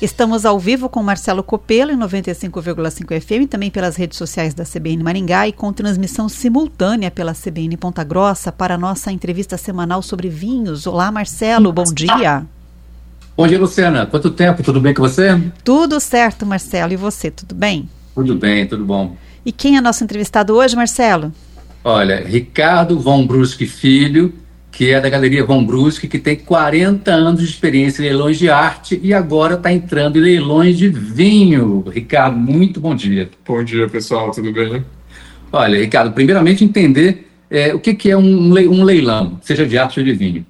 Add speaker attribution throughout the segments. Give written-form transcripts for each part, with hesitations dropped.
Speaker 1: Estamos ao vivo com Marcelo Copelo em 95,5 FM, também pelas redes sociais da CBN Maringá e com transmissão simultânea pela CBN Ponta Grossa para a nossa entrevista semanal sobre vinhos. Olá, Marcelo, bom dia.
Speaker 2: Bom dia, Luciana. Quanto tempo? Tudo bem com você?
Speaker 1: Tudo certo, Marcelo. E você, tudo bem?
Speaker 2: Tudo bem, tudo bom.
Speaker 1: E quem é nosso entrevistado hoje, Marcelo?
Speaker 2: Olha, Ricardo Von Brusque Filho, que é da Galeria Von Brusque, que tem 40 anos de experiência em leilões de arte e agora está entrando em leilões de vinho. Ricardo, muito bom dia.
Speaker 3: Bom dia, pessoal, tudo bem?
Speaker 2: Olha, Ricardo, primeiramente entender o que é um leilão, seja de arte ou de vinho.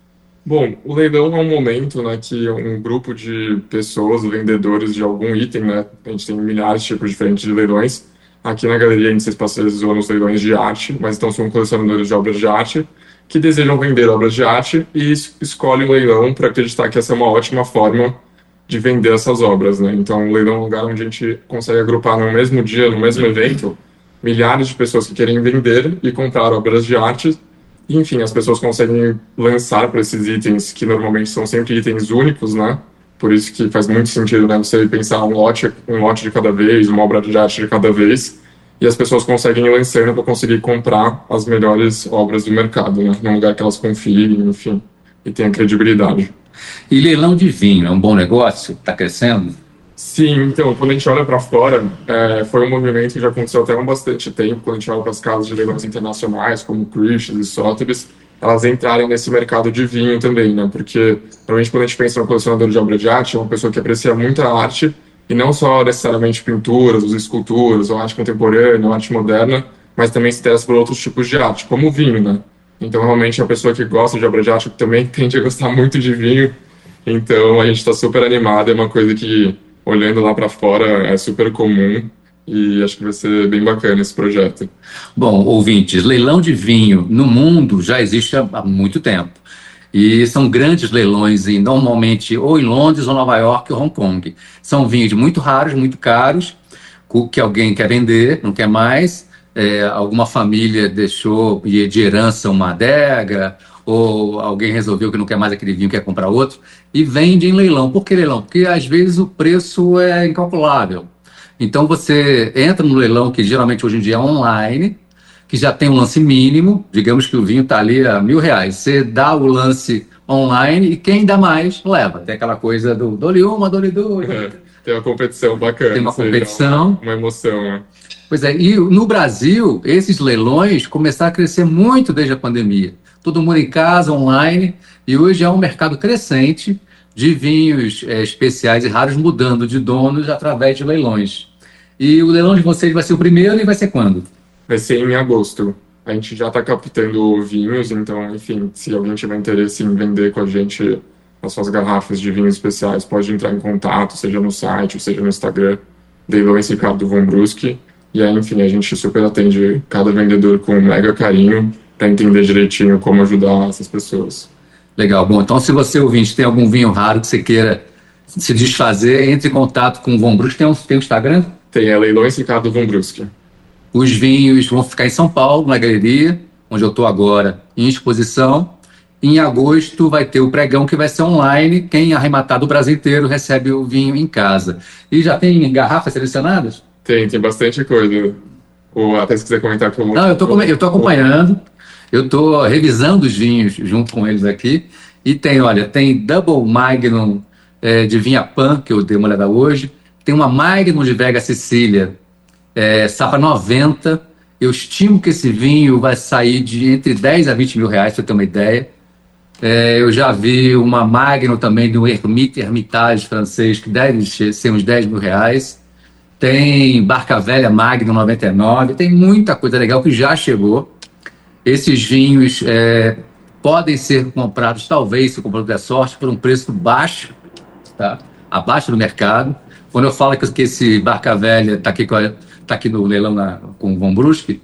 Speaker 3: Bom, o leilão é um momento, né, que um grupo de pessoas, vendedores de algum item, né, a gente tem milhares de tipos diferentes de leilões. Aqui na galeria a gente se especializou nos leilões de arte, mas então são colecionadores de obras de arte que desejam vender obras de arte e escolhem o leilão para acreditar que essa é uma ótima forma de vender essas obras, né? Então, o leilão é um lugar onde a gente consegue agrupar no mesmo dia, no mesmo evento, milhares de pessoas que querem vender e comprar obras de arte. E, enfim, as pessoas conseguem lançar para esses itens, que normalmente são sempre itens únicos, né? Por isso que faz muito sentido, né, você pensar um lote de cada vez, uma obra de arte de cada vez, e as pessoas conseguem ir lançando para conseguir comprar as melhores obras do mercado, né? Num lugar que elas confiem, enfim, e tenham credibilidade.
Speaker 2: E leilão de vinho é um bom negócio? Está crescendo?
Speaker 3: Sim, então, quando a gente olha para fora, foi um movimento que já aconteceu até há bastante tempo, quando a gente olha para as casas de leilões internacionais, como Christie's e Sotheby's, elas entrarem nesse mercado de vinho também, né? Porque, normalmente, quando a gente pensa no colecionador de obra de arte, é uma pessoa que aprecia muito a arte, e não só necessariamente pinturas, ou esculturas, ou arte contemporânea, ou arte moderna, mas também se interessa por outros tipos de arte, como o vinho, né? Então, realmente, a pessoa que gosta de obra de arte também tende a gostar muito de vinho. Então, a gente está super animado, é uma coisa que, olhando lá para fora, é super comum, e acho que vai ser bem bacana esse projeto.
Speaker 2: Bom, ouvintes, leilão de vinho no mundo já existe há muito tempo. E são grandes leilões, normalmente ou em Londres, ou Nova York, ou Hong Kong. São vinhos muito raros, muito caros, que alguém quer vender, não quer mais. Alguma família deixou de herança uma adega, ou alguém resolveu que não quer mais aquele vinho, quer comprar outro, e vende em leilão. Por que leilão? Porque às vezes o preço é incalculável. Então você entra no leilão, que geralmente hoje em dia é online, que já tem um lance mínimo, digamos que o vinho está ali a R$1.000. Você dá o lance online e quem dá mais, leva. Tem aquela coisa do dole uma, dole duas.
Speaker 3: Tem uma competição bacana.
Speaker 2: Tem uma competição.
Speaker 3: Uma emoção, né?
Speaker 2: Pois é, e no Brasil, esses leilões começaram a crescer muito desde a pandemia. Todo mundo em casa, online, e hoje é um mercado crescente de vinhos especiais e raros mudando de donos através de leilões. E o leilão de vocês vai ser o primeiro e vai ser quando?
Speaker 3: Vai ser em agosto. A gente já está captando vinhos, então, enfim, se alguém tiver interesse em vender com a gente as suas garrafas de vinhos especiais, pode entrar em contato, seja no site, seja no Instagram, Leilões Ricardo Von Brusque. E aí, enfim, a gente super atende cada vendedor com mega carinho para entender direitinho como ajudar essas pessoas.
Speaker 2: Legal. Bom, então se você, ouvinte, tem algum vinho raro que você queira se desfazer, entre em contato com o Von Brusque. Tem um Instagram?
Speaker 3: Tem, Leilões Ricardo Von Brusque.
Speaker 2: Os vinhos vão ficar em São Paulo, na galeria, onde eu estou agora em exposição. Em agosto vai ter o pregão, que vai ser online. Quem arrematar do Brasil inteiro recebe o vinho em casa. E já tem garrafas selecionadas?
Speaker 3: Tem bastante coisa. Ou até se quiser comentar com o...
Speaker 2: Não, eu estou acompanhando. Eu estou revisando os vinhos junto com eles aqui. E tem Double Magnum de Vinha Pan, que eu dei uma olhada hoje. Tem uma Magnum de Vega Sicília, safra 90. Eu estimo que esse vinho vai sair de entre 10 a 20 mil reais, para você ter uma ideia. Eu já vi uma Magnum também do Hermitage francês, que deve ser uns 10 mil reais. Tem Barca Velha Magnum 99. Tem muita coisa legal que já chegou. Esses vinhos podem ser comprados, talvez, se o comprador der sorte, por um preço baixo, tá? Abaixo do mercado. Quando eu falo que esse Barca Velha está aqui no leilão com o Von Brusque,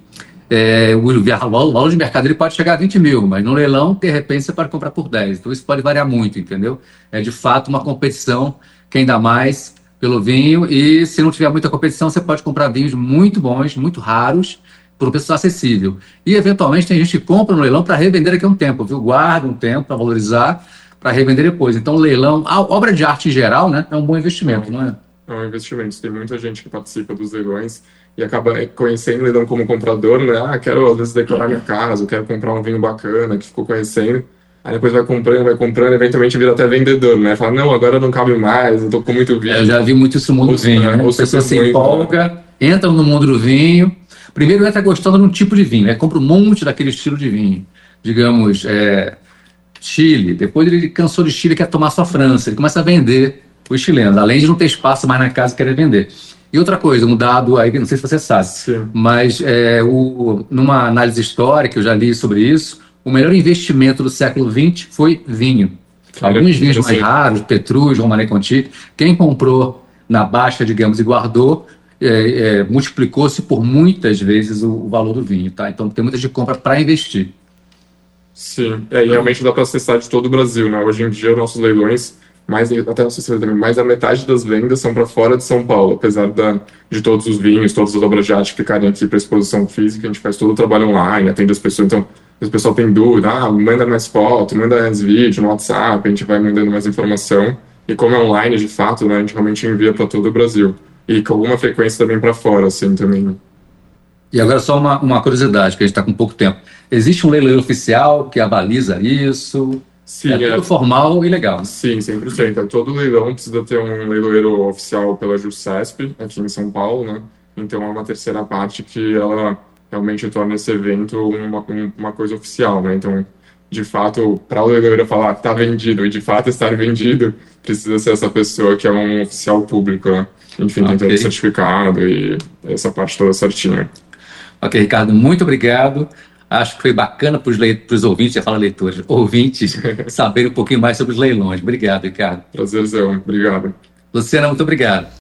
Speaker 2: o valor de mercado ele pode chegar a 20 mil, mas no leilão, de repente, você pode comprar por 10. Então isso pode variar muito, entendeu? É de fato uma competição, quem dá mais pelo vinho, e se não tiver muita competição, você pode comprar vinhos muito bons, muito raros, por um preço acessível. E, eventualmente, tem gente que compra no leilão para revender daqui a um tempo, viu? Guarda um tempo para valorizar, para revender depois. Então, leilão, a obra de arte em geral, né, é um bom investimento, não é?
Speaker 3: É um investimento. Tem muita gente que participa dos leilões e acaba conhecendo o leilão como comprador, né? Ah, quero às vezes decorar minha casa, eu quero comprar um vinho bacana que ficou conhecendo. Aí depois vai comprando, eventualmente vira até vendedor, né? Fala, não, agora não cabe mais, eu tô com muito vinho.
Speaker 2: Eu já vi muito isso no mundo do vinho, né? As pessoas se empolgam, entram no mundo do vinho. Primeiro entra gostando de um tipo de vinho, né? Compra um monte daquele estilo de vinho. Digamos, Chile. Depois ele cansou de Chile e quer tomar só França. Ele começa a vender os chilenos, além de não ter espaço mais na casa, querer vender. E outra coisa, um dado aí, não sei se você sabe,
Speaker 3: Sim.
Speaker 2: mas numa análise histórica, eu já li sobre isso, o melhor investimento do século XX foi vinho. Alguns vinhos mais raros, Petrus, Romanée Conti, quem comprou na baixa, digamos, e guardou, multiplicou-se por muitas vezes o valor do vinho. Tá? Então tem muita gente que compra para investir.
Speaker 3: Sim, e realmente dá para acessar de todo o Brasil, né? Hoje em dia, nossos leilões, até não sei se também, mais da metade das vendas são para fora de São Paulo, apesar de todos os vinhos, todas as obras de arte ficarem aqui para exposição física, a gente faz todo o trabalho online, atende as pessoas, então se o pessoal tem dúvida, manda mais foto, manda mais vídeo no WhatsApp, a gente vai mandando mais informação, e como é online de fato, né, a gente realmente envia para todo o Brasil, e com alguma frequência também para fora, assim, também.
Speaker 2: E agora só uma curiosidade, que a gente está com pouco tempo. Existe um leiloeiro oficial que avaliza isso?
Speaker 3: Sim,
Speaker 2: tudo formal e legal.
Speaker 3: Sim, 100%. Todo leilão precisa ter um leiloeiro oficial pela JUSCESP, aqui em São Paulo, né? Então é uma terceira parte que ela realmente torna esse evento uma coisa oficial, né? Então, de fato, para o leiloeiro falar que está vendido e de fato estar vendido, precisa ser essa pessoa que é um oficial público, né? Enfim, tem todo certificado e essa parte toda certinha.
Speaker 2: Ok, Ricardo, muito obrigado. Acho que foi bacana para os ouvintes, já fala leitores, ouvintes, saberem um pouquinho mais sobre os leilões. Obrigado, Ricardo.
Speaker 3: Prazerzão, obrigado.
Speaker 2: Luciana, muito obrigado.